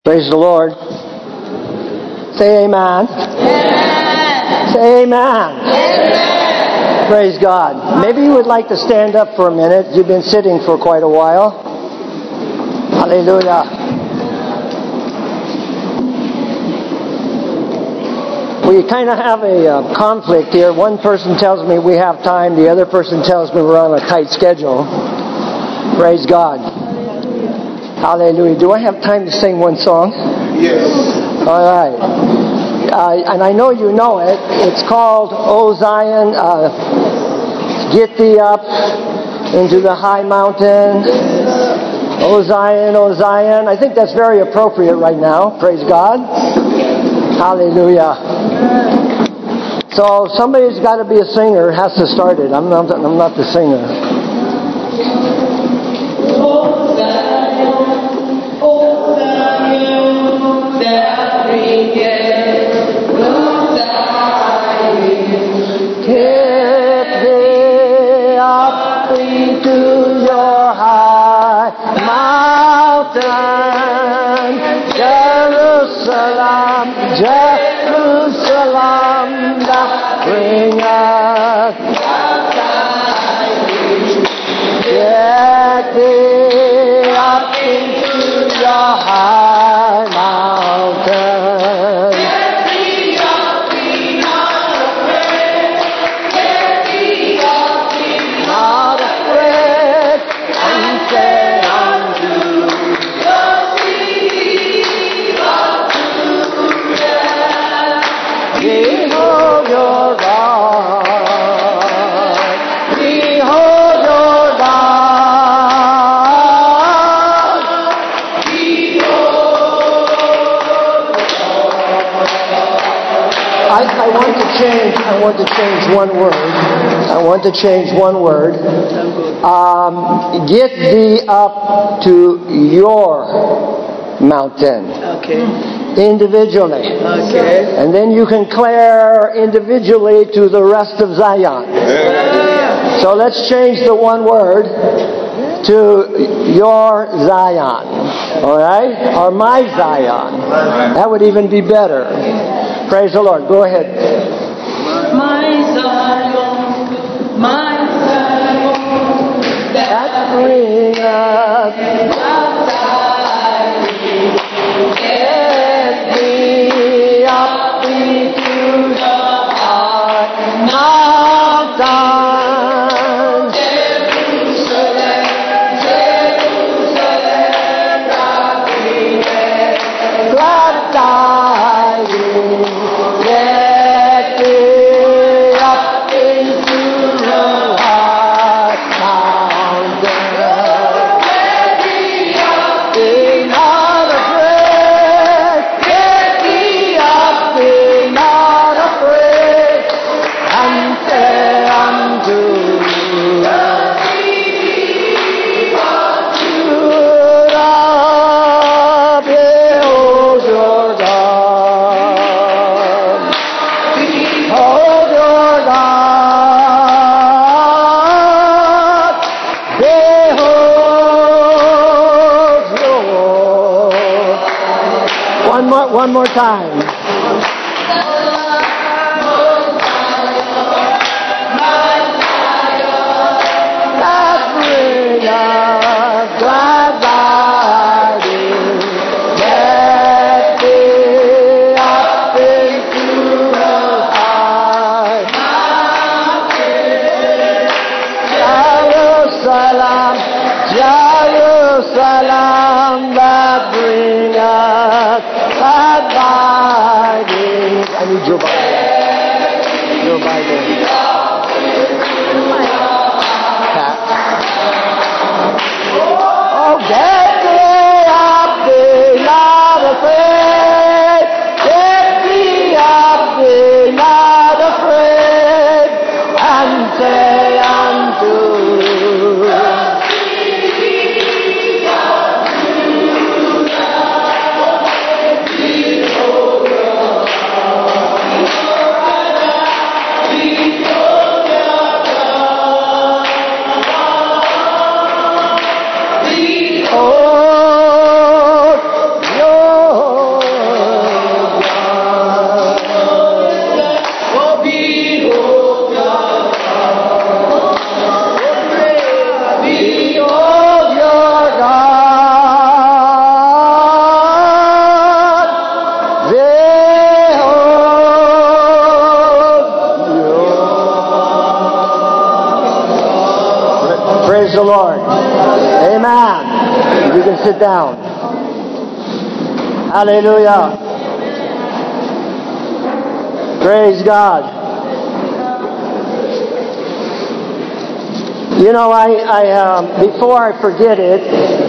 Praise the Lord. Say amen. Amen. Say amen. Amen. Praise God. Maybe you would like to stand up for a minute. You've been sitting for quite a while. Hallelujah. We kind of have a conflict here. One person tells me we have time. The other person tells me we're on a tight schedule. Praise God. Hallelujah. Do I have time to sing one song? Yes. All right. And I know you know it. It's called, O Zion, Get Thee Up into the High Mountain. O Zion, O Zion. I think that's very appropriate right now. Praise God. Hallelujah. So somebody's got to be a singer. Has to start it. I'm not the singer. Jerusalem, that bring us. Get thee up into your high mountain. Get thee up, be not afraid. Get thee up, be Not afraid, and say unto the sea of Judah. Behold your God. Behold your God. I want to change one word. Get thee up to your mountain. Okay. Individually. Okay. And then you can declare individually to the rest of Zion. So let's change the one word to your Zion. All right? Or my Zion. That would even be better. Praise the Lord. Go ahead. My Zion, That bring us. Get thee up into the high mountain. Jerusalem, that bringeth Glad tidings. Get thee up into the high mountain. Be not afraid. Get thee up, be not afraid. And say unto Judah, behold your God. Behold your God. Behold your. One more time. That bring us glad tidings. Get thee up into the high Jerusalem, Jerusalem, that bring us glad tidings. I need your Bible. Your Bible. Pat. Oh, get thee up, be not afraid. Get thee up, be not afraid. And say unto Praise the Lord. Amen. You can sit down. Hallelujah. Praise God. You know, before I forget it,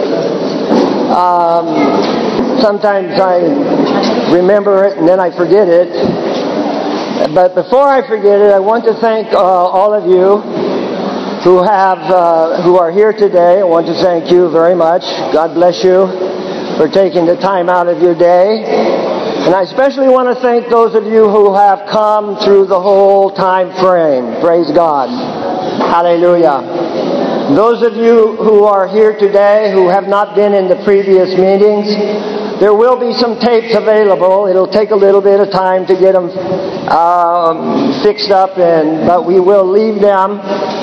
sometimes I remember it and then I forget it. But before I forget it, I want to thank all of you who are here today. I want to thank you very much. God bless you for taking the time out of your day. And I especially want to thank those of you who have come through the whole time frame. Praise God. Hallelujah. Those of you who are here today who have not been in the previous meetings, there will be some tapes available. It'll take a little bit of time to get them fixed up, but we will leave them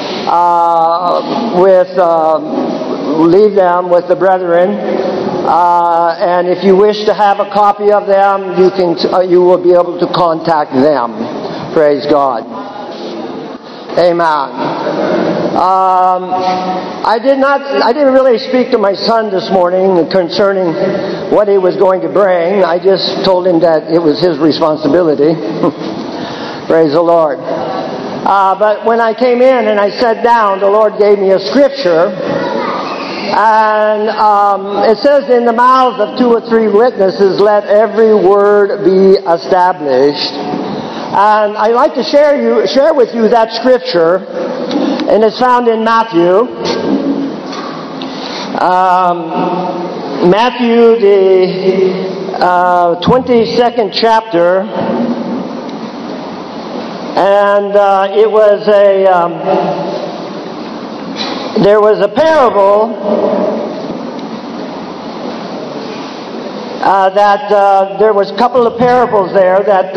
with the brethren. And if you wish to have a copy of them, you will be able to contact them. Praise God. Amen. I didn't really speak to my son this morning concerning what he was going to bring. I just told him that it was his responsibility. Praise the Lord. But when I came in and I sat down, the Lord gave me a scripture. And it says, in the mouths of 2 or 3 witnesses, let every word be established. And I'd like to share with you that scripture, and it's found in Matthew. Matthew, the 22nd chapter, and there was a parable there was a couple of parables there that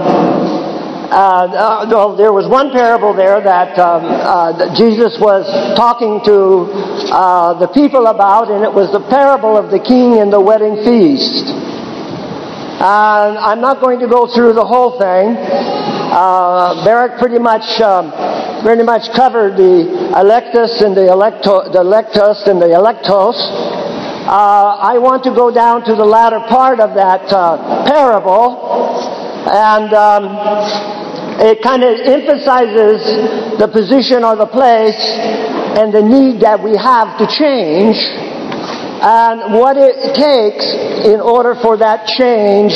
there was one parable there that Jesus was talking to the people about, and it was the parable of the king and the wedding feast. And I'm not going to go through the whole thing. Barak pretty much covered the electus and the electus and the electos. I want to go down to the latter part of that parable, and it kind of emphasizes the position or the place and the need that we have to change, and what it takes in order for that change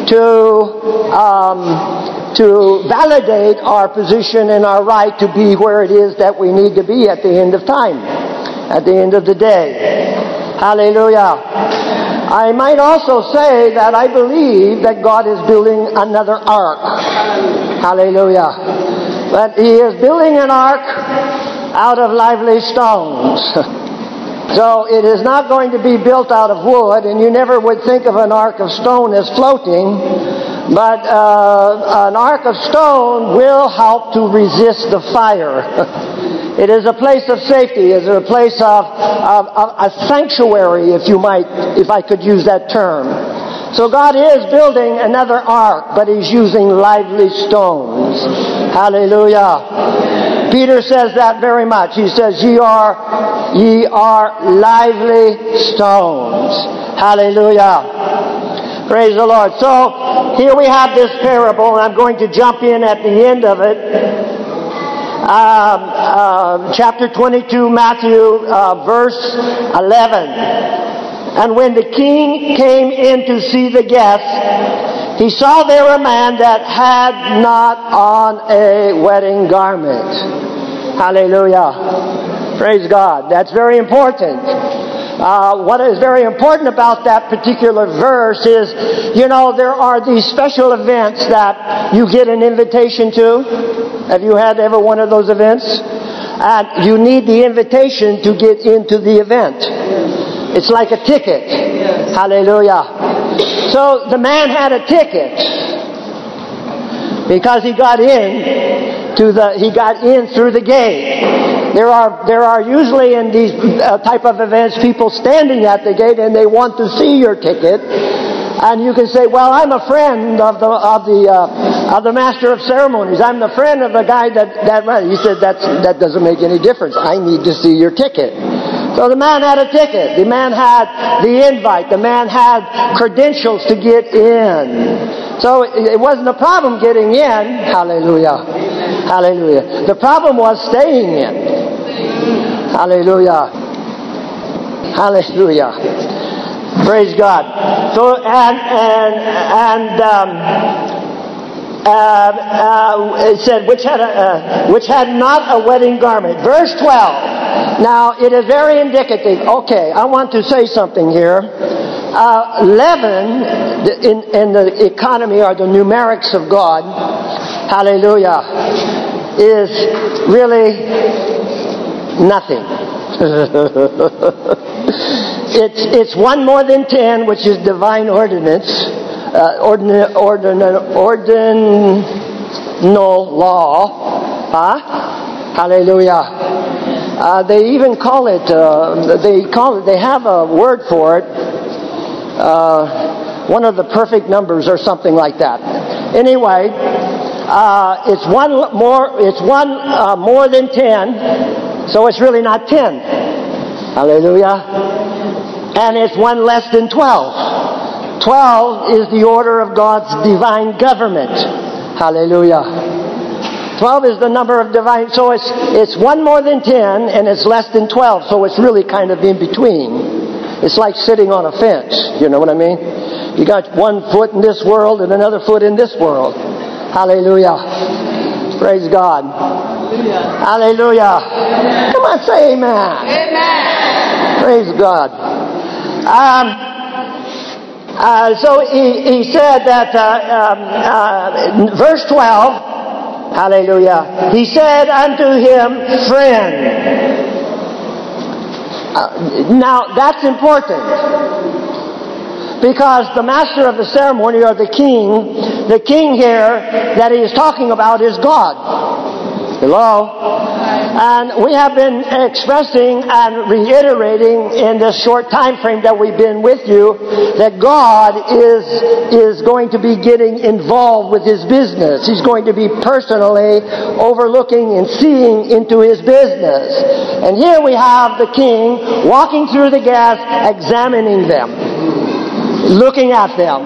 to validate our position and our right to be where it is that we need to be at the end of time, at the end of the day. Hallelujah. I might also say that I believe that God is building another ark. Hallelujah. But He is building an ark out of lively stones. So it is not going to be built out of wood, and you never would think of an ark of stone as floating, but an ark of stone will help to resist the fire. It is a place of safety. It is a place of a sanctuary, if I could use that term. So God is building another ark, but He's using lively stones. Hallelujah. Peter says that very much. He says, ye are lively stones. Hallelujah. Praise the Lord. So here we have this parable, and I'm going to jump in at the end of it. Chapter 22, Matthew, verse 11. And when the king came in to see the guests, he saw there a man that had not on a wedding garment. Hallelujah. Praise God. That's very important. What is very important about that particular verse is, there are these special events that you get an invitation to. Have you had ever one of those events? And you need the invitation to get into the event. It's like a ticket. Hallelujah. So the man had a ticket because he got in through the gate. There are usually in these type of events people standing at the gate, and they want to see your ticket. And you can say, well, I'm a friend of the of the master of ceremonies. I'm the friend of the guy that ran. He said, that doesn't make any difference. I need to see your ticket. So the man had a ticket. The man had the invite. The man had credentials to get in. So it wasn't a problem getting in. Hallelujah. Hallelujah. The problem was staying in. Hallelujah. Hallelujah. Praise God. So it said which had not a wedding garment. Verse 12. Now it is very indicative. Okay, I want to say something here. Leaven in the economy or the numerics of God, hallelujah, is really nothing. It's one more than 10, which is divine ordinance, ordinal law. Hallelujah. They even call it. They have a word for it. One of the perfect numbers or something like that. Anyway, it's one more than 10, so it's really not 10. Hallelujah. And it's one less than 12. 12 is the order of God's divine government. Hallelujah. 12 is the number of divine. So it's one more than 10 and it's less than 12. So it's really kind of in between. It's like sitting on a fence. You know what I mean? You got one foot in this world and another foot in this world. Hallelujah. Praise God. Hallelujah. Come on, say amen. Amen. Praise God. So he said that, verse 12, hallelujah, he said unto him, friend. Now, that's important. Because the master of the ceremony, or the king here that he is talking about is God. Hello? And we have been expressing and reiterating in this short time frame that we've been with you that God is going to be getting involved with his business. He's going to be personally overlooking and seeing into his business. And here we have the king walking through the guests, examining them, looking at them,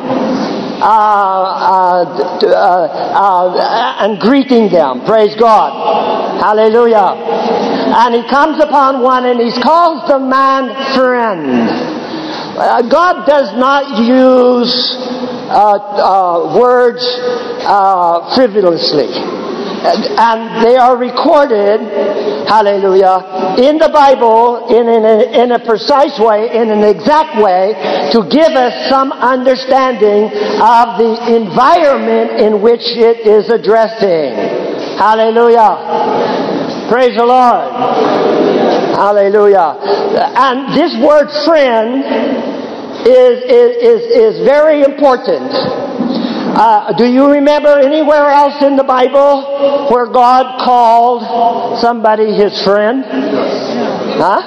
and greeting them. Praise God. Hallelujah. And he comes upon one and he calls the man friend. God does not use words frivolously. And they are recorded, hallelujah, in the Bible in a precise way, in an exact way, to give us some understanding of the environment in which it is addressing. Hallelujah. Praise the Lord. Hallelujah. And this word friend is very important. Do you remember anywhere else in the Bible where God called somebody his friend? Huh?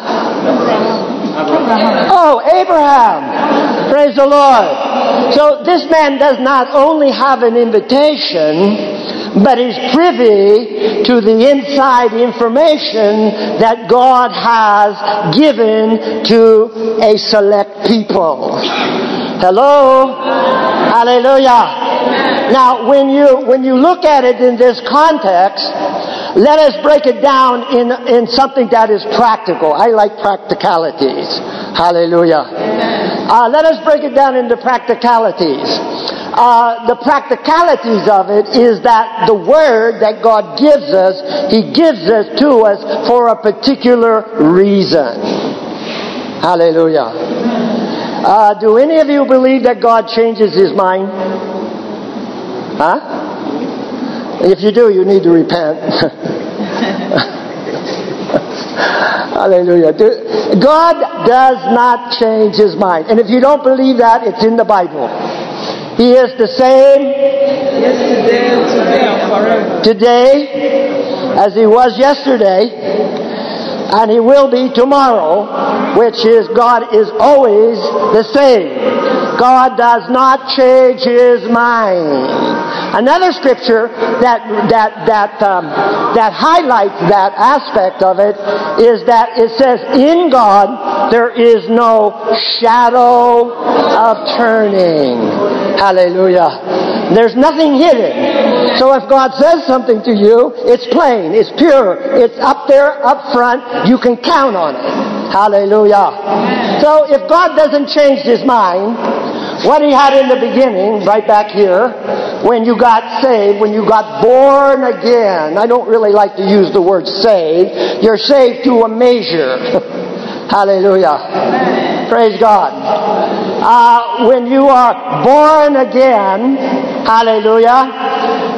Oh, Abraham. Praise the Lord. So this man does not only have an invitation, but is privy to the inside information that God has given to a select people. Hello? Hallelujah. Now, when you look at it in this context, let us break it down in something that is practical. I like practicalities. Hallelujah. Let us break it down into practicalities. The practicalities of it is that the word that God gives us, he gives it to us for a particular reason. Hallelujah. Do any of you believe that God changes his mind? Huh? If you do, you need to repent. Hallelujah. God does not change his mind. And if you don't believe that, it's in the Bible. He is the same today as he was yesterday, and he will be tomorrow, which is God is always the same. God does not change his mind. Another scripture that highlights that aspect of it is that it says, in God there is no shadow of turning. Hallelujah. There's nothing hidden. So if God says something to you, it's plain, it's pure, it's up there, up front, you can count on it. Hallelujah. So if God doesn't change His mind, what He had in the beginning, right back here, when you got saved, when you got born again, I don't really like to use the word saved, you're saved to a measure. Hallelujah. Praise God. When you are born again, hallelujah,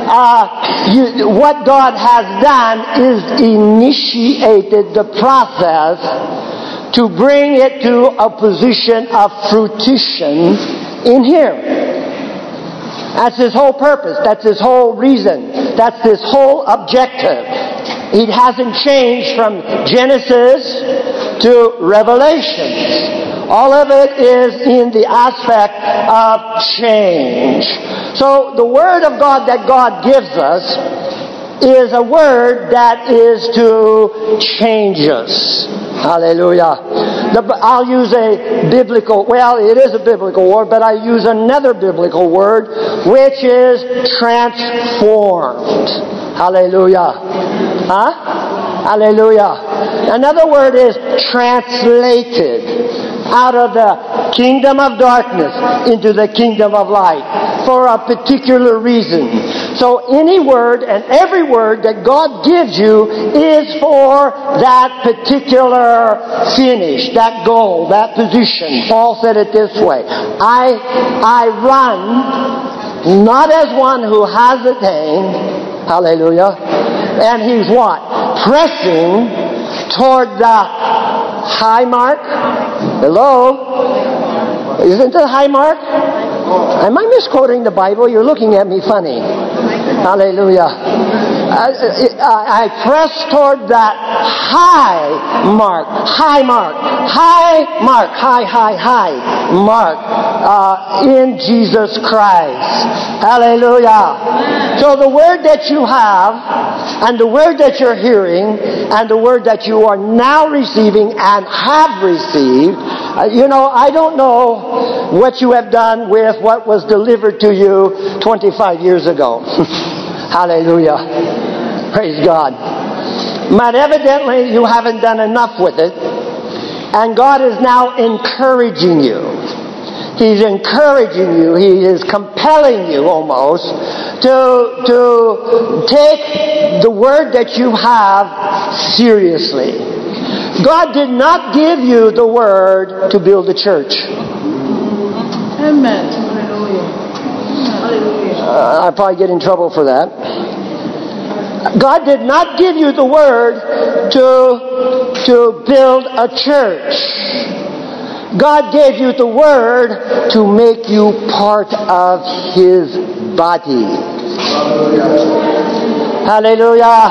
what God has done is initiated the process to bring it to a position of fruition in Him. That's His whole purpose. That's His whole reason. That's His whole objective. It hasn't changed from Genesis to Revelation. All of it is in the aspect of change. So the Word of God that God gives us is a Word that is to change us. Hallelujah. I'll use a biblical, well, it is a biblical word, but I use another biblical word, which is transformed. Hallelujah. Huh? Hallelujah. Another word is translated out of the kingdom of darkness into the kingdom of light for a particular reason. So any word and every word that God gives you is for that particular finish, that goal, that position. Paul said it this way, I run not as one who has attained, hallelujah, and he's what? Pressing toward the high mark. Hello? Isn't it a high mark? Am I misquoting the Bible? You're looking at me funny. Hallelujah. I press toward that high mark in Jesus Christ. Hallelujah. So the word that you have, and the word that you're hearing, and the word that you are now receiving and have received, I don't know what you have done with what was delivered to you 25 years ago. Hallelujah. Praise God. But evidently you haven't done enough with it. And God is now encouraging you. He's encouraging you. He is compelling you almost to take the word that you have seriously. God did not give you the word to build a church. Amen. Hallelujah. I'll probably get in trouble for that. God did not give you the word to build a church. God gave you the word to make you part of His body. Hallelujah.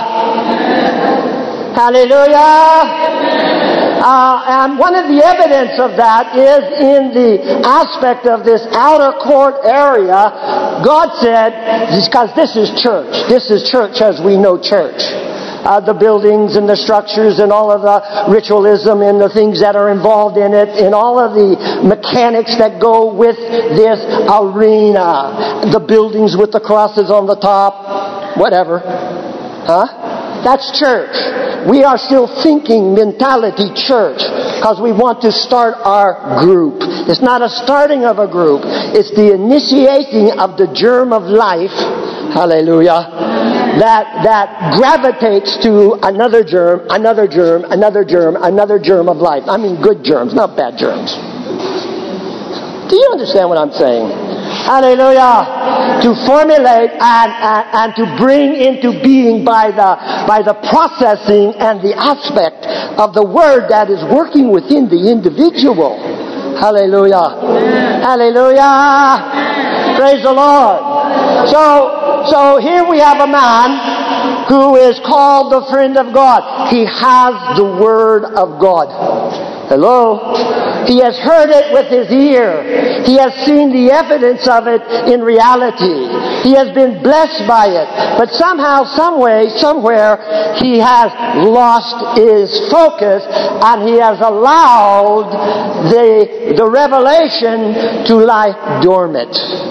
Hallelujah. And one of the evidence of that is in the aspect of this outer court area. God said, because this is church. This is church as we know church. The buildings and the structures and all of the ritualism and the things that are involved in it and all of the mechanics that go with this arena. The buildings with the crosses on the top. Whatever. Huh? That's church. We are still thinking mentality church because we want to start our group. It's not a starting of a group. It's the initiating of the germ of life. Hallelujah. That gravitates to another germ, another germ, another germ, another germ of life. I mean good germs, not bad germs. Do you understand what I'm saying? Hallelujah. To formulate and to bring into being by the processing and the aspect of the word that is working within the individual. Hallelujah. Hallelujah. Praise the Lord. So here we have a man who is called the friend of God. He has the word of God. Hello? He has heard it with his ear. He has seen the evidence of it in reality. He has been blessed by it. But somehow, some way, somewhere, he has lost his focus and he has allowed the revelation to lie dormant.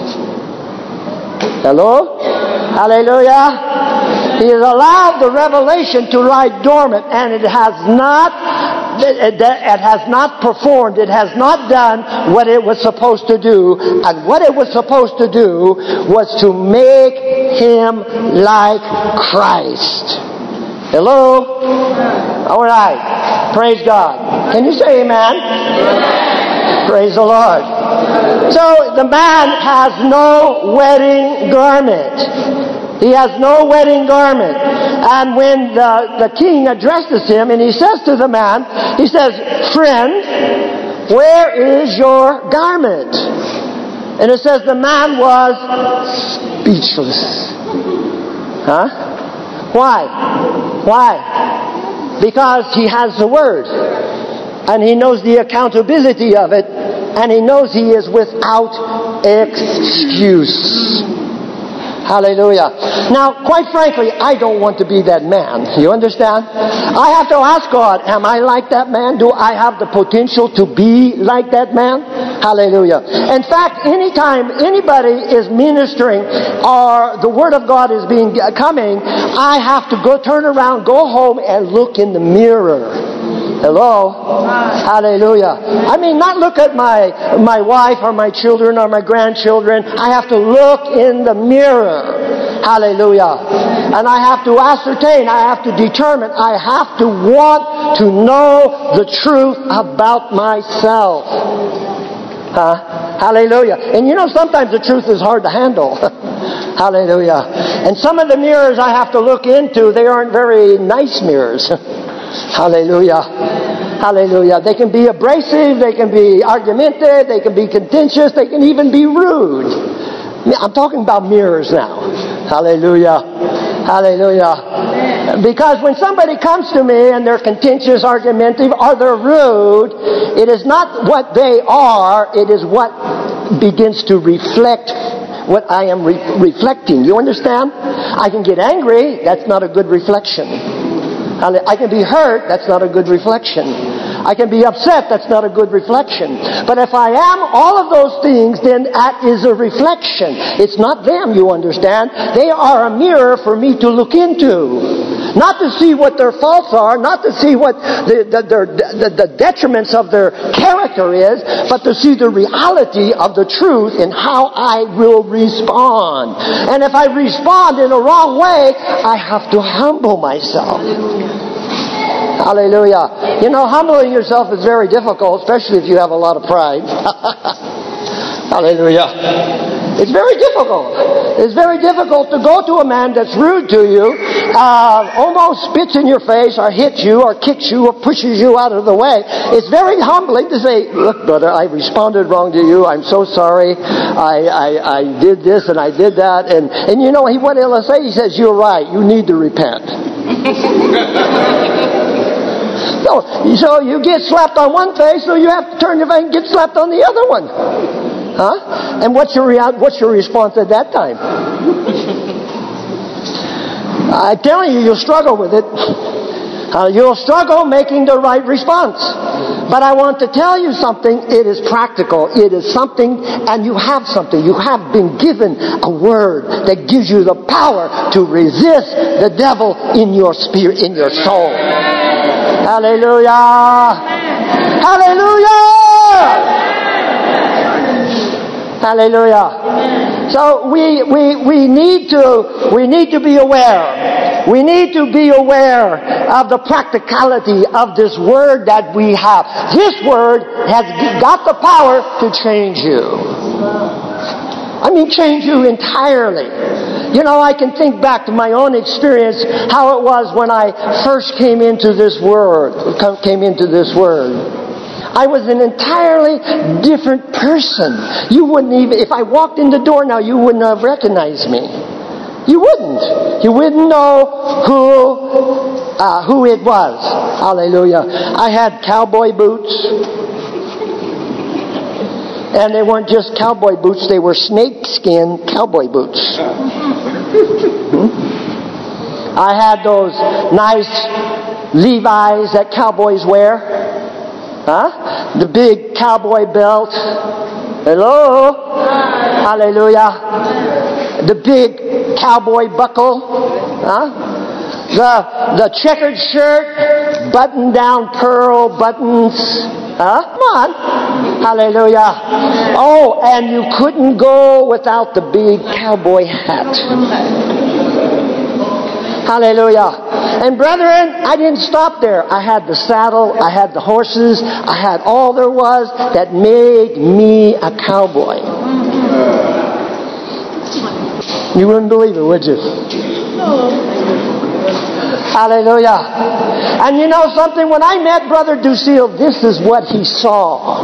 Hello? Hallelujah. He has allowed the revelation to lie dormant, and it has not performed. It has not done what it was supposed to do. And what it was supposed to do was to make him like Christ. Hello? All right. Praise God. Can you say amen? Praise the Lord. So the man has no wedding garment. He has no wedding garment. And when the king addresses him and he says to the man, he says, "Friend, where is your garment?" And it says the man was speechless. Huh? Why? Because he has the word. And he knows the accountability of it. And he knows he is without excuse. Hallelujah. Now, quite frankly, I don't want to be that man. You understand? I have to ask God, am I like that man? Do I have the potential to be like that man? Hallelujah. In fact, anytime anybody is ministering or the Word of God is coming, I have to turn around, go home, and look in the mirror. Hello? Hallelujah. I mean, not look at my wife or my children or my grandchildren. I have to look in the mirror. Hallelujah. And I have to ascertain, I have to determine, I have to want to know the truth about myself. Hallelujah. And you know, sometimes the truth is hard to handle. Hallelujah. And some of the mirrors I have to look into, they aren't very nice mirrors. Hallelujah. Hallelujah. They can be abrasive, they can be argumentative, they can be contentious, they can even be rude. I'm talking about mirrors now. Hallelujah. Hallelujah. Because when somebody comes to me and they're contentious, argumentative, or they're rude, it is not what they are, it is what begins to reflect what I am reflecting. You understand? I can get angry, that's not a good reflection. I can be hurt, that's not a good reflection. I can be upset, that's not a good reflection. But if I am all of those things, then that is a reflection. It's not them, you understand. They are a mirror for me to look into. Not to see what their faults are, not to see what the detriments of their character is, but to see the reality of the truth and how I will respond. And if I respond in a wrong way, I have to humble myself. Hallelujah. You know, humbling yourself is very difficult, especially if you have a lot of pride. Hallelujah. It's very difficult. It's very difficult to go to a man that's rude to you, almost spits in your face, or hits you, or kicks you, or pushes you out of the way. It's very humbling to say, "Look, brother, I responded wrong to you. I'm so sorry. I did this and I did that." And you know what he'll say? He says, "You're right. You need to repent." So you get slapped on one face, so you have to turn your face and get slapped on the other one. Huh? And what's your response at that time? I'm telling you, you'll struggle with it. You'll struggle making the right response. But I want to tell you something. It is practical. It is something, and you have something. You have been given a word that gives you the power to resist the devil in your spirit, in your soul. Hallelujah! Hallelujah! Hallelujah. So we need to be aware. We need to be aware of the practicality of this word that we have. This word has got the power to change you. I mean, change you entirely. You know, I can think back to my own experience, how it was when I first came into this word. I was an entirely different person. You wouldn't even, if I walked in the door now, you wouldn't have recognized me. You wouldn't. You wouldn't know who it was. Hallelujah. I had cowboy boots. And they weren't just cowboy boots, they were snakeskin cowboy boots. I had those nice Levi's that cowboys wear. The big cowboy belt. Hello? Hallelujah. The big cowboy buckle. The checkered shirt, button down pearl buttons. Come on. Hallelujah. Oh, and you couldn't go without the big cowboy hat. Hallelujah. And brethren, I didn't stop there. I had the saddle, I had the horses, I had all there was that made me a cowboy. You wouldn't believe it, would you? Hallelujah. And you know something? When I met Brother Ducille, this is what he saw.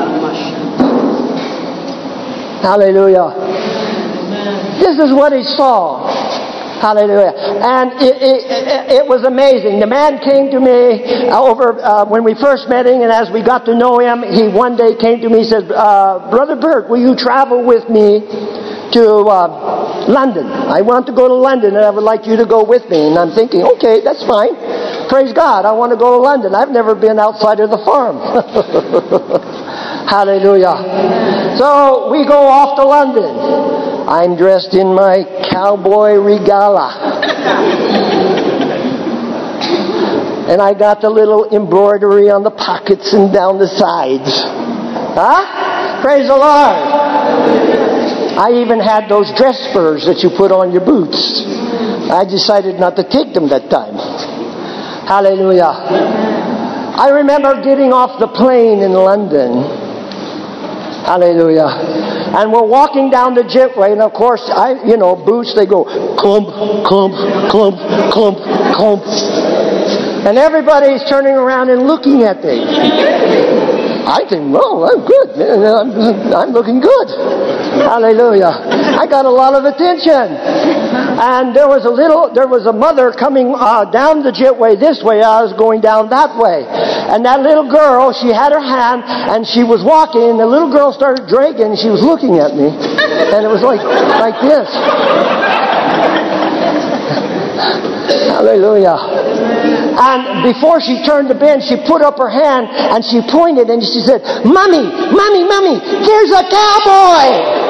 Hallelujah. This is what he saw. Hallelujah. And it was amazing. The man came to me when we first met him, and as we got to know him, he one day came to me and said, Brother Bert, will you travel with me to London? I want to go to London, and I would like you to go with me. And I'm thinking, okay, that's fine. Praise God, I want to go to London. I've never been outside of the farm. Hallelujah. So we go off to London. I'm dressed in my cowboy regala. And I got the little embroidery on the pockets and down the sides. Praise the Lord. I even had those dress spurs that you put on your boots. I decided not to take them that time. Hallelujah. I remember getting off the plane in London. Hallelujah. And we're walking down the jetway, and of course, boots, they go clump, clump, clump, clump, clump. And everybody's turning around and looking at me. I think, well, I'm good. I'm looking good. Hallelujah. I got a lot of attention. And there was a mother coming down the jetway this way. I was going down that way. And that little girl, she had her hand, and she was walking, and the little girl started dragging, and she was looking at me. And it was like this. Hallelujah. And before she turned the bend, she put up her hand and she pointed and she said, Mommy, Mommy, Mommy, there's a cowboy!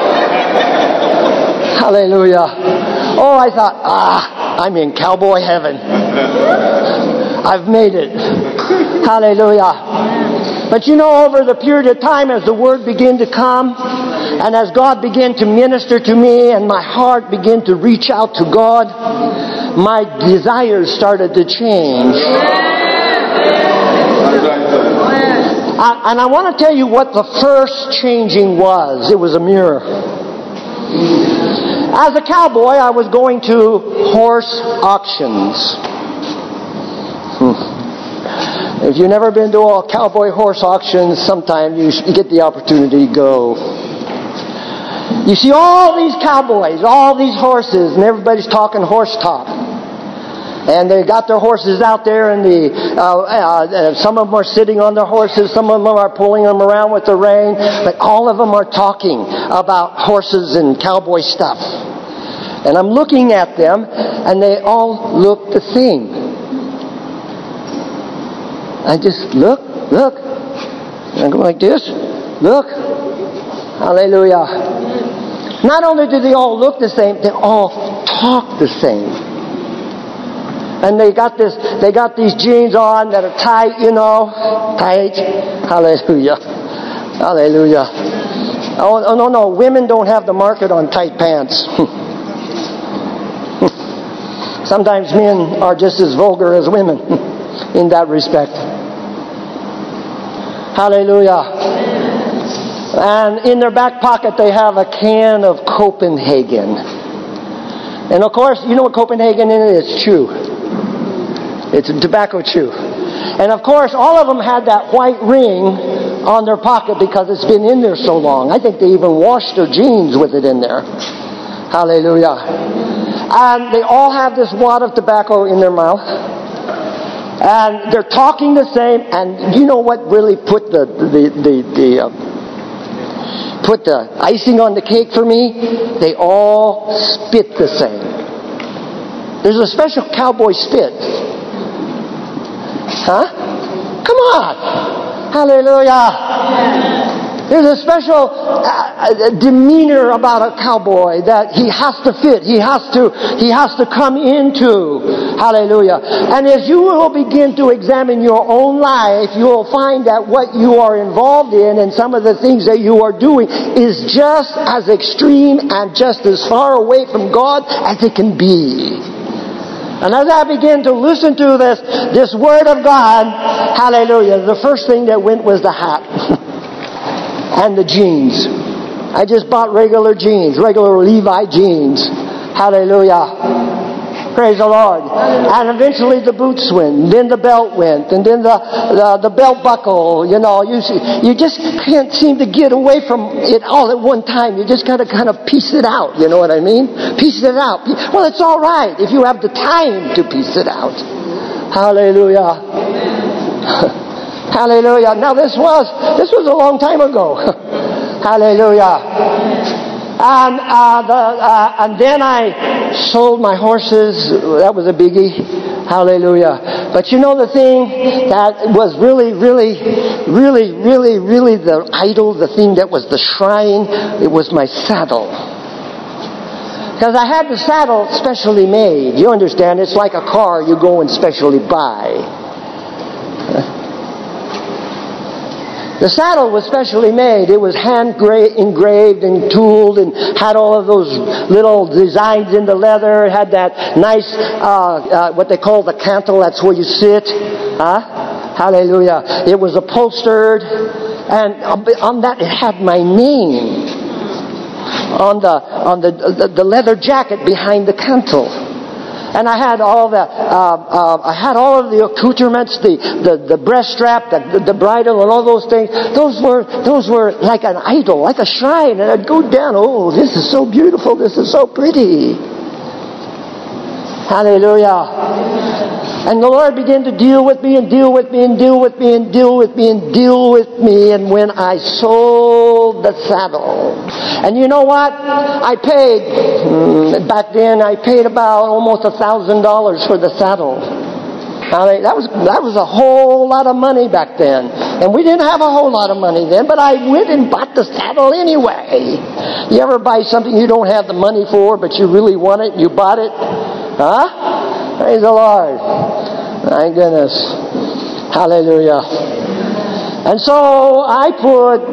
Hallelujah. Oh, I thought, I'm in cowboy heaven. I've made it. Hallelujah. But you know, over the period of time, as the Word began to come, and as God began to minister to me, and my heart began to reach out to God, my desires started to change. And I want to tell you what the first changing was. It was a mirror. As a cowboy, I was going to horse auctions. If you've never been to a cowboy horse auction, sometime you get the opportunity to go. You see all these cowboys, all these horses, and everybody's talking horse talk. And they got their horses out there, and some of them are sitting on their horses, some of them are pulling them around with the rein, but all of them are talking about horses and cowboy stuff. And I'm looking at them, and they all look the same. I just look, and I go like this, look, hallelujah. Not only do they all look the same, they all talk the same. And they got these jeans on that are tight, tight. Hallelujah. Hallelujah. Oh, no, women don't have the market on tight pants. Sometimes men are just as vulgar as women in that respect. Hallelujah. And in their back pocket they have a can of Copenhagen. And of course, you know what Copenhagen is? It's chew. It's a tobacco chew. And of course, all of them had that white ring on their pocket because it's been in there so long. I think they even washed their jeans with it in there. Hallelujah. And they all have this wad of tobacco in their mouth. And they're talking the same. And you know what really put put the icing on the cake for me, they all spit the same. There's a special cowboy spit. Huh? Come on. Hallelujah. There's a special demeanor about a cowboy that he has to fit. He has to come into. Hallelujah. And as you will begin to examine your own life, you will find that what you are involved in and some of the things that you are doing is just as extreme and just as far away from God as it can be. And as I began to listen to this Word of God, hallelujah, the first thing that went was the hat. And the jeans. I just bought regular jeans, regular Levi jeans. Hallelujah. Praise the Lord. And eventually the boots went, then the belt went, and then the belt buckle. You know, you just can't seem to get away from it all at one time. You just got to kind of piece it out. You know what I mean? Piece it out. Well, it's all right if you have the time to piece it out. Hallelujah. Hallelujah. Now this was a long time ago. Hallelujah. And then I sold my horses. That was a biggie. Hallelujah. But you know the thing that was really the idol, the thing that was the shrine, it was my saddle. Because I had the saddle specially made. You understand? It's like a car you go and specially buy. The saddle was specially made. It was hand engraved and tooled and had all of those little designs in the leather. It had that nice, what they call the cantle. That's where you sit. Hallelujah. It was upholstered. And on that it had my name. On the leather jacket behind the cantle. And I had all of the accoutrements, the breast strap, the bridle, and all those things. Those were like an idol, like a shrine. And I'd go down. Oh, this is so beautiful. This is so pretty. Hallelujah. And the Lord began to deal with me and deal with me and deal with me and deal with me and deal with me. And when I sold the saddle, and you know what? I paid, back then I paid about almost $1,000 for the saddle. That was a whole lot of money back then. And we didn't have a whole lot of money then, but I went and bought the saddle anyway. You ever buy something you don't have the money for, but you really want it and you bought it? Huh? Praise the Lord. My goodness. Hallelujah. And so I put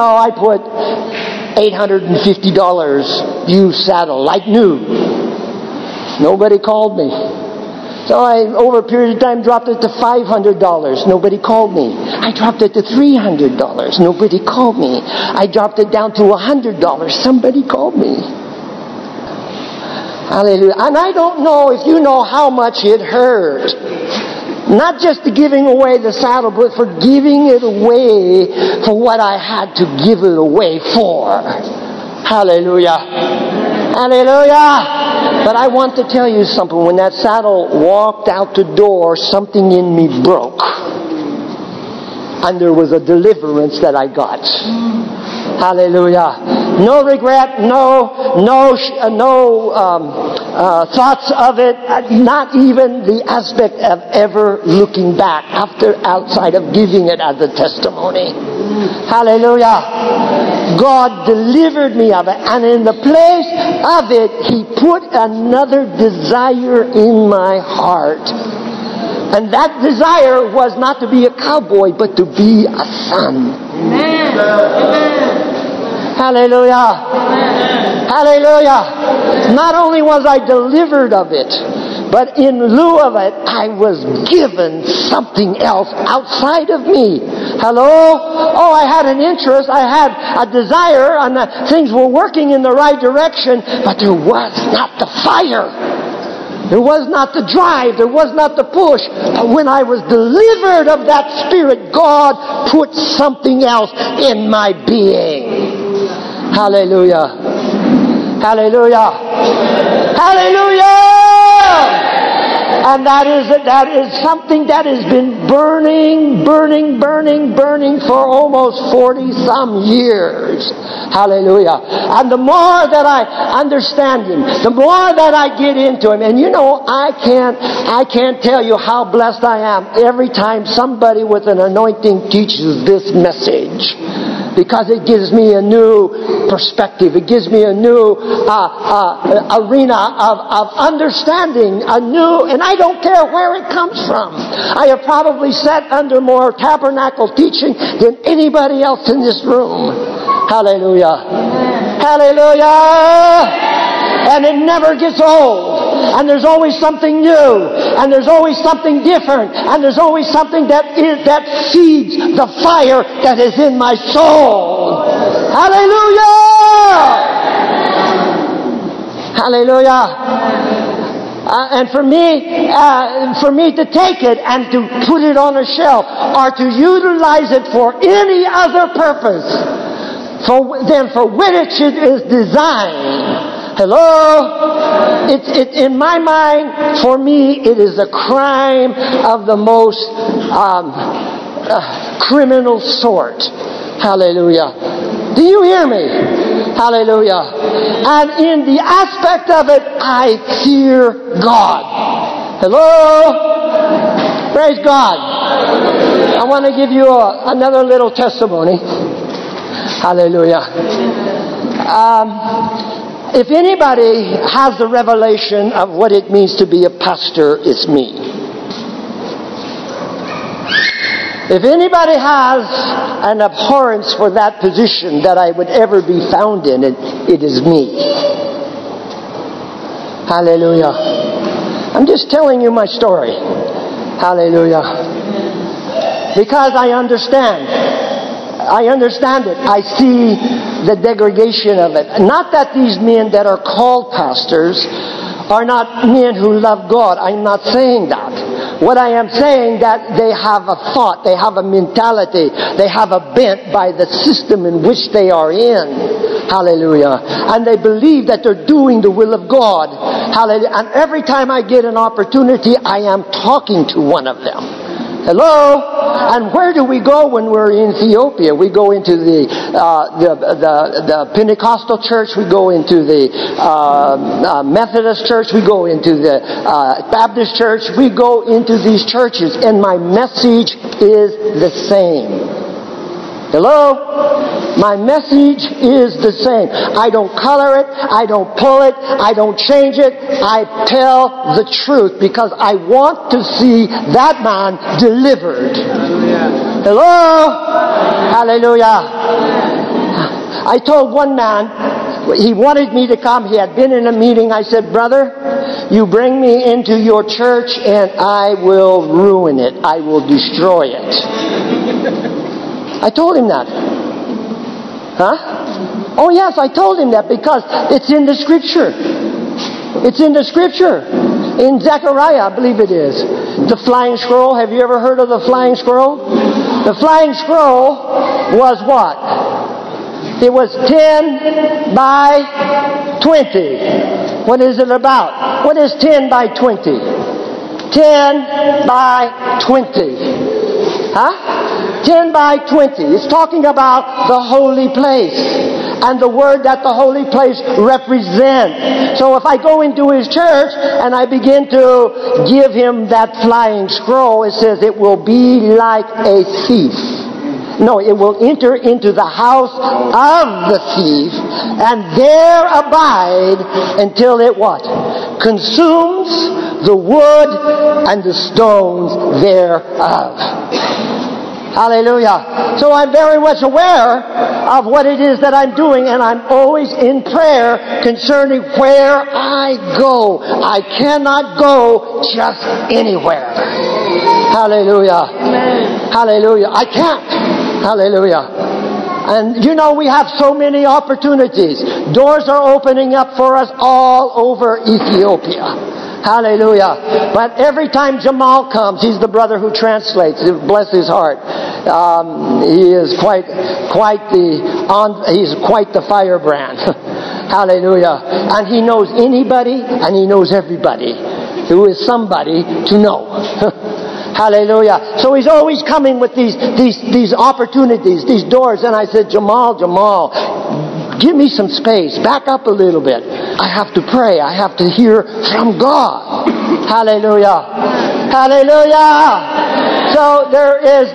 $850 used saddle, like new. Nobody called me. So I, over a period of time, dropped it to $500. Nobody called me. I dropped it to $300. Nobody called me. I dropped it down to $100. Somebody called me. Hallelujah. And I don't know if you know how much it hurt. Not just the giving away the saddle, but for giving it away for what I had to give it away for. Hallelujah. Hallelujah. But I want to tell you something. When that saddle walked out the door, something in me broke. And there was a deliverance that I got. Hallelujah. No regret, no thoughts of it, not even the aspect of ever looking back outside of giving it as a testimony. Hallelujah. God delivered me of it, and in the place of it, He put another desire in my heart. And that desire was not to be a cowboy, but to be a son. Amen. Hallelujah. Amen. Hallelujah. Not only was I delivered of it, but in lieu of it, I was given something else outside of me. Hello? Oh, I had an interest, I had a desire, and things were working in the right direction, but there was not the fire. There was not the drive. There was not the push. But when I was delivered of that spirit, God put something else in my being. Hallelujah. Hallelujah. Hallelujah. And that is something that has been burning for almost 40 some years. Hallelujah. And the more that I understand Him, the more that I get into Him, and I can't tell you how blessed I am every time somebody with an anointing teaches this message. Because it gives me a new perspective. It gives me a new arena of understanding, and I don't care where it comes from. I have probably sat under more tabernacle teaching than anybody else in this room. Hallelujah. Hallelujah. And it never gets old. And there's always something new. And there's always something different. And there's always something that feeds the fire that is in my soul. Hallelujah! Hallelujah! And for me to take it and to put it on a shelf or to utilize it for any other purpose than for which it is designed. Hello? In my mind, for me, it is a crime of the most criminal sort. Hallelujah. Do you hear me? Hallelujah. And in the aspect of it, I fear God. Hello? Praise God. I want to give you another little testimony. Hallelujah. If anybody has the revelation of what it means to be a pastor, it's me. If anybody has an abhorrence for that position that I would ever be found in, it is me. Hallelujah. I'm just telling you my story. Hallelujah. Because I understand. I understand it. I see the degradation of it. Not that these men that are called pastors are not men who love God. I'm not saying that. What I am saying that they have a thought, they have a mentality, they have a bent by the system in which they are in. Hallelujah. And they believe that they're doing the will of God. Hallelujah. And every time I get an opportunity, I am talking to one of them. Hello? And where do we go when we're in Ethiopia? We go into the Pentecostal church. We go into the Methodist church. We go into the Baptist church. We go into these churches, and my message is the same. Hello? My message is the same. I don't color it. I don't pull it. I don't change it. I tell the truth because I want to see that man delivered. Hello? Hallelujah. I told one man, he wanted me to come. He had been in a meeting. I said, brother, you bring me into your church and I will ruin it. I will destroy it. I told him that. Huh? Oh yes, I told him that because it's in the Scripture. It's in the Scripture. In Zechariah, I believe it is. The flying scroll. Have you ever heard of the flying scroll? The flying scroll was what? It was 10 by 20. What is it about? What is 10 by 20? 10 by 20. Huh? 10 by 20. It's talking about the holy place and the word that the holy place represents. So if I go into his church and I begin to give him that flying scroll, it says it will be like a thief. No, it will enter into the house of the thief and there abide until it what? Consumes the wood and the stones thereof. Hallelujah. So I'm very much aware of what it is that I'm doing, and I'm always in prayer concerning where I go. I cannot go just anywhere. Hallelujah. Amen. Hallelujah. I can't. Hallelujah. And we have so many opportunities. Doors are opening up for us all over Ethiopia. Hallelujah. But every time Jamal comes, he's the brother who translates. Bless his heart. He is he's quite the firebrand. Hallelujah. And he knows anybody and he knows everybody. who is somebody to know. Hallelujah. So he's always coming with these opportunities, these doors. And I said, Jamal, give me some space. Back up a little bit. I have to pray. I have to hear from God. Hallelujah. Hallelujah. So there is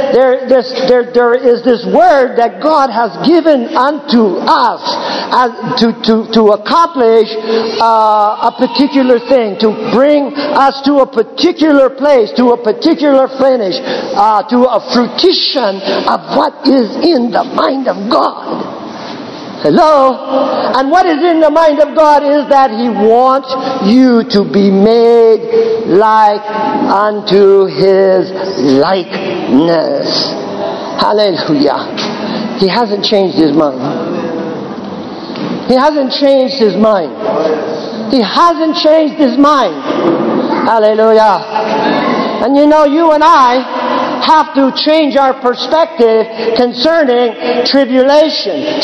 this word that God has given unto us to accomplish a particular thing, to bring us to a particular place, to a particular finish, to a fruition of what is in the mind of God. Hello? And what is in the mind of God is that He wants you to be made like unto His likeness. Hallelujah. He hasn't changed His mind. He hasn't changed His mind. He hasn't changed His mind. Hallelujah. And you know, you and I have to change our perspective concerning tribulation.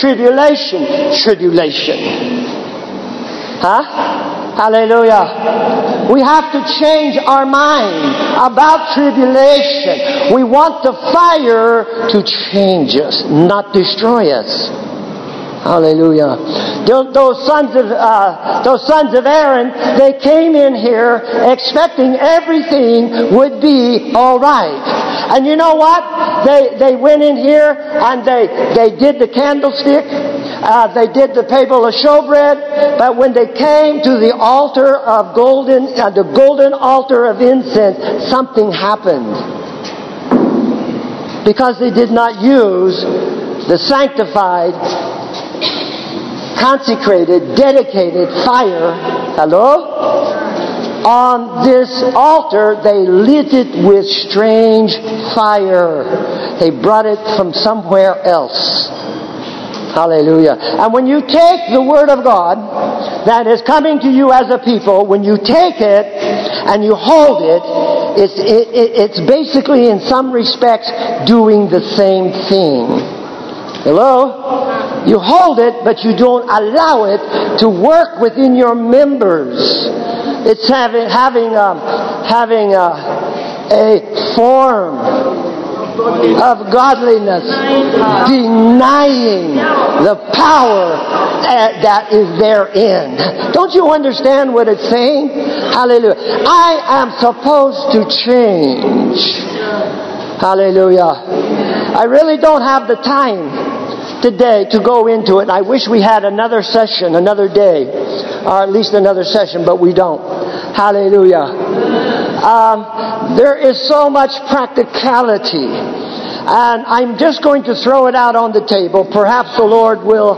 Huh? Hallelujah. We have to change our mind about tribulation. We want the fire to change us, not destroy us. Hallelujah. Those sons of Aaron, they came in here expecting everything would be all right. And you know what? They went in here and they did the candlestick. They did the table of showbread. But when they came to the altar of the golden altar of incense, something happened. Because they did not use the sanctified, consecrated, dedicated fire. Hello? On this altar, they lit it with strange fire. They brought it from somewhere else. Hallelujah. And when you take the Word of God that is coming to you as a people, when you take it and you hold it, it's basically in some respects doing the same thing. Hello? You hold it, but you don't allow it to work within your members. It's having a form of godliness, denying the power that is therein. Don't you understand what it's saying? Hallelujah. I am supposed to change. Hallelujah. I really don't have the time today to go into it. I wish we had another session, another day, or at least another session, but we don't. Hallelujah. There is so much practicality, and I'm just going to throw it out on the table. Perhaps the Lord will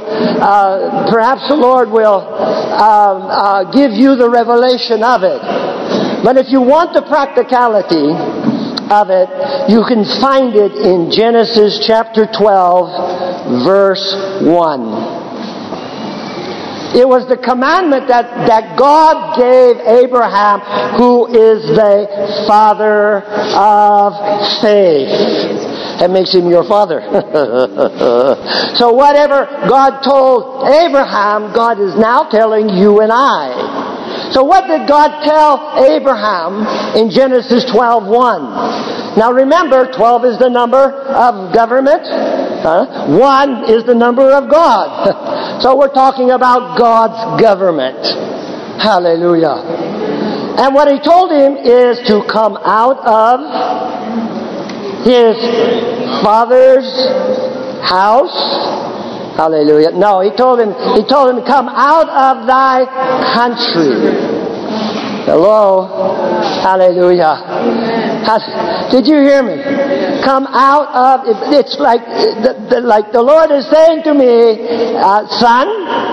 give you the revelation of it. But if you want the practicality of it, you can find it in Genesis chapter 12, verse 1. It was the commandment that God gave Abraham, who is the father of faith. That makes him your father. So whatever God told Abraham, God is now telling you and I. So what did God tell Abraham in Genesis 12:1? Now remember, 12 is the number of government. 1 is the number of God. So we're talking about God's government. Hallelujah. And what He told him is to come out of his father's house. Hallelujah. No, he told him, come out of thy country. Hello. Hallelujah. Did you hear me? Come out of, it's like the Lord is saying to me, son,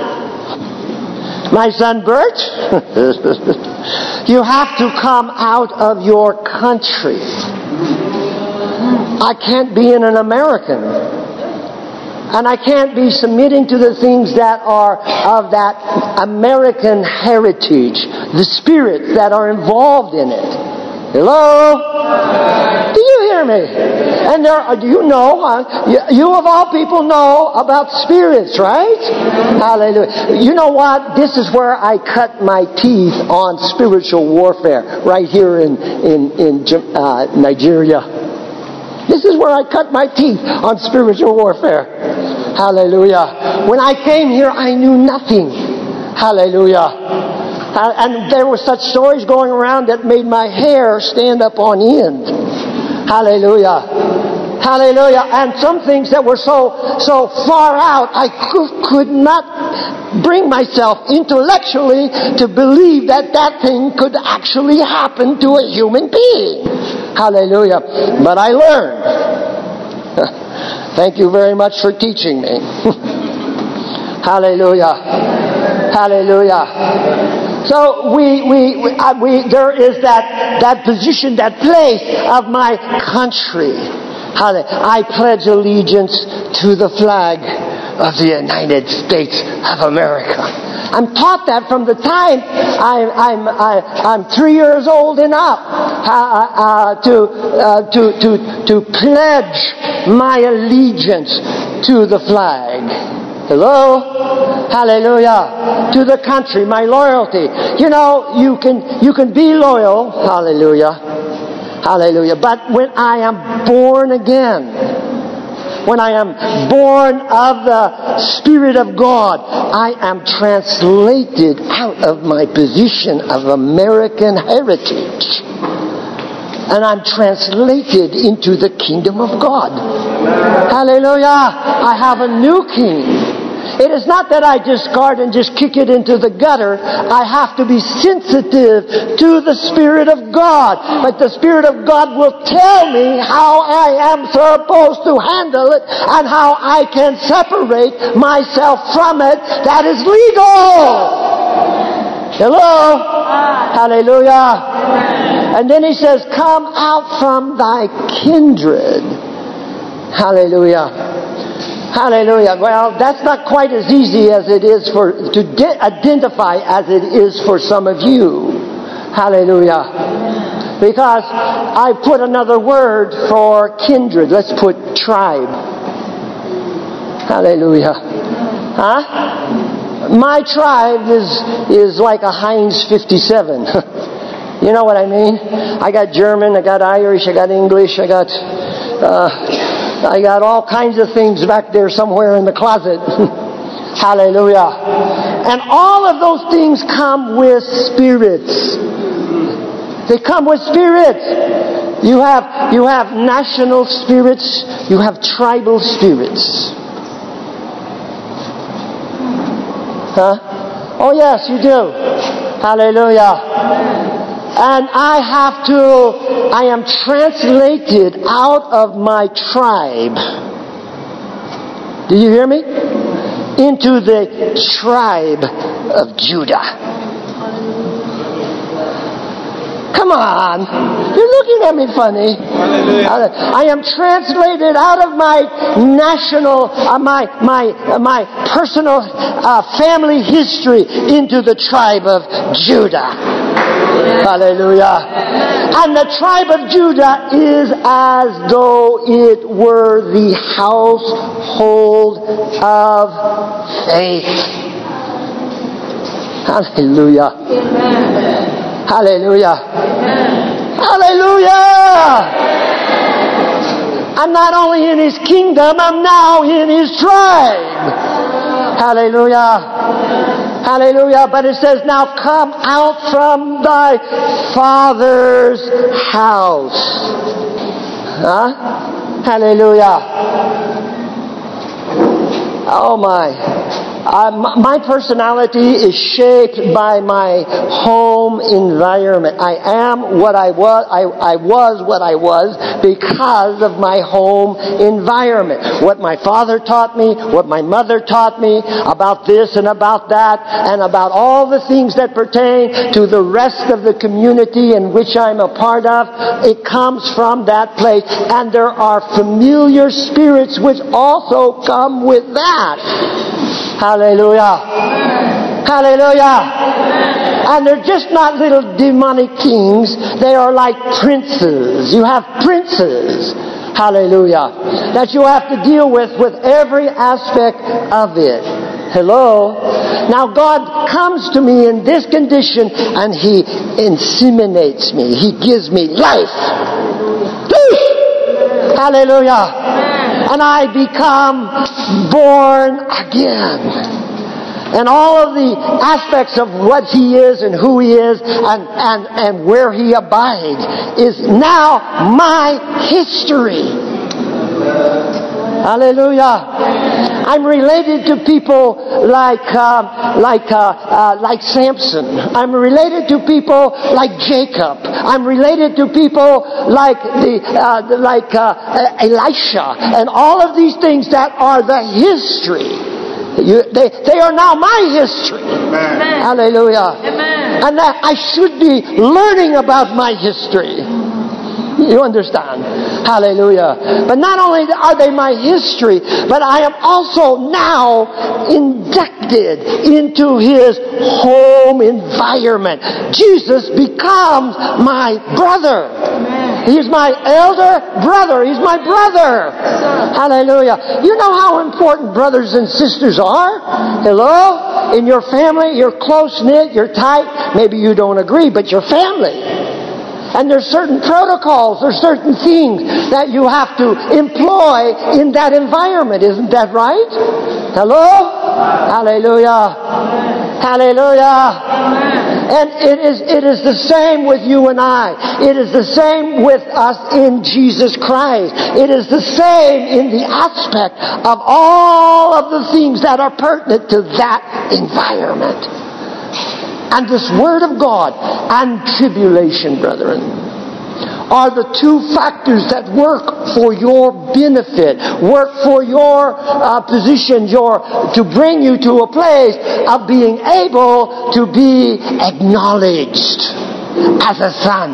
my son Bert, you have to come out of your country. I can't be an American. And I can't be submitting to the things that are of that American heritage, the spirits that are involved in it. Hello? Do you hear me? And do you know, you of all people know about spirits, right? Hallelujah. You know what? This is where I cut my teeth on spiritual warfare, right here in Nigeria. This is where I cut my teeth on spiritual warfare. Hallelujah. When I came here, I knew nothing. Hallelujah. And there were such stories going around that made my hair stand up on end. Hallelujah. Hallelujah. And some things that were so far out, I could not bring myself intellectually to believe that thing could actually happen to a human being. Hallelujah. But I learned. Thank you very much for teaching me. Hallelujah. Hallelujah. So there is that position, that place of my country. I pledge allegiance to the flag of the United States of America. I'm taught that from the time I'm 3 years old and up to pledge my allegiance to the flag. Hello? Hallelujah. To the country, my loyalty. You know, you can be loyal. Hallelujah. Hallelujah. But when I am born again, when I am born of the Spirit of God, I am translated out of my position of American heritage. And I'm translated into the kingdom of God. Hallelujah. I have a new king. It is not that I discard and just kick it into the gutter. I have to be sensitive to the Spirit of God. But the Spirit of God will tell me how I am supposed to handle it and how I can separate myself from it. That is legal. Hello? Hallelujah. And then he says, come out from thy kindred. Hallelujah. Hallelujah. Well, that's not quite as easy as it is to identify as it is for some of you. Hallelujah. Because I put another word for kindred. Let's put tribe. Hallelujah. Huh? My tribe is like a Heinz 57. You know what I mean? I got German, I got Irish, I got English, I got all kinds of things back there somewhere in the closet. Hallelujah. And all of those things come with spirits. They come with spirits. You have national spirits. You have tribal spirits. Huh? Oh yes, you do. Hallelujah. And I am translated out of my tribe. Do you hear me? Into the tribe of Judah. Come on. You're looking at me funny. I am translated out of my national, my personal family history into the tribe of Judah. Hallelujah. And the tribe of Judah is as though it were the household of faith. Hallelujah. Hallelujah. Hallelujah. I'm not only in his kingdom, I'm now in his tribe. Hallelujah. Hallelujah. But it says, now come out from thy father's house. Huh? Hallelujah. Oh my. My personality is shaped by my home environment. I am what I was. I was what I was because of my home environment. What my father taught me, what my mother taught me about this and about that, and about all the things that pertain to the rest of the community in which I'm a part of, it comes from that place. And there are familiar spirits which also come with that. Hallelujah. Hallelujah. And they're just not little demonic kings. They are like princes. You have princes. Hallelujah. That you have to deal with every aspect of it. Hello? Now God comes to me in this condition and He inseminates me. He gives me life. Hallelujah. And I become born again. And all of the aspects of what He is and who He is and where He abides is now my history. Hallelujah. I'm related to people like Samson. I'm related to people like Jacob. I'm related to people like Elisha, and all of these things that are the history. They are now my history. Amen. Hallelujah. Amen. And that I should be learning about my history. You understand? Hallelujah. But not only are they my history, but I am also now inducted into His home environment. Jesus becomes my brother. He's my elder brother. He's my brother. Hallelujah. You know how important brothers and sisters are? Hello? In your family, you're close-knit, you're tight. Maybe you don't agree, but you're family. And there's certain protocols, there's certain things that you have to employ in that environment. Isn't that right? Hello? Hallelujah. Hallelujah. And it is the same with you and I. It is the same with us in Jesus Christ. It is the same in the aspect of all of the things that are pertinent to that environment. And this Word of God and tribulation, brethren, are the two factors that work for your benefit, work for your position, to bring you to a place of being able to be acknowledged as a son.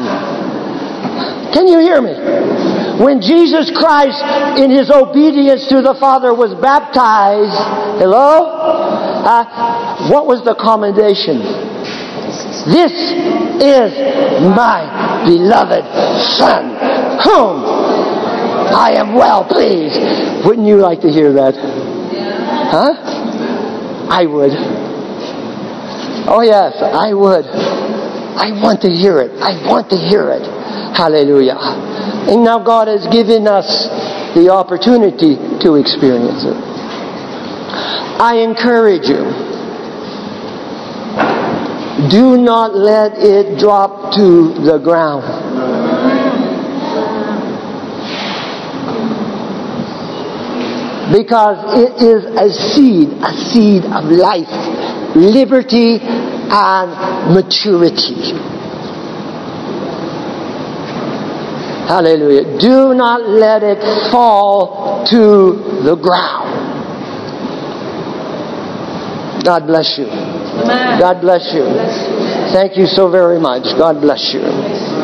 Can you hear me? When Jesus Christ, in His obedience to the Father, was baptized, hello? What was the commendation? This is my beloved Son, whom I am well pleased. Wouldn't you like to hear that? Huh? I would. Oh yes, I would. I want to hear it. I want to hear it. Hallelujah. And now God has given us the opportunity to experience it. I encourage you. Do not let it drop to the ground. Because it is a seed of life, liberty, and maturity. Hallelujah. Do not let it fall to the ground. God bless you. God bless you. Thank you so very much. God bless you.